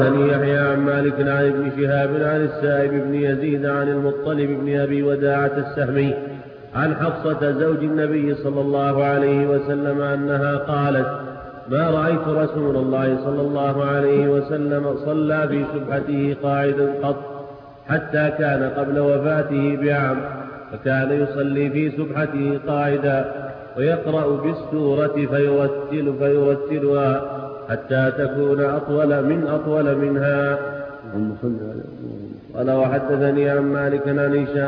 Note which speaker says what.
Speaker 1: يحيى عن مالك عن ابن شهاب عن السائب بن يزيد عن المطلب بن أبي وداعة السهمي عن حفصة زوج النبي صلى الله عليه وسلم أنها قالت: ما رأيت رسول الله صلى الله عليه وسلم صلى في سبحته قاعدا قط، حتى كان قبل وفاته بعام، فكان يصلي في سبحته قاعدا ويقرأ بالسورة فيرتلها حتى تكون أطول منها. قال: وحدثني عن مالك عن هشام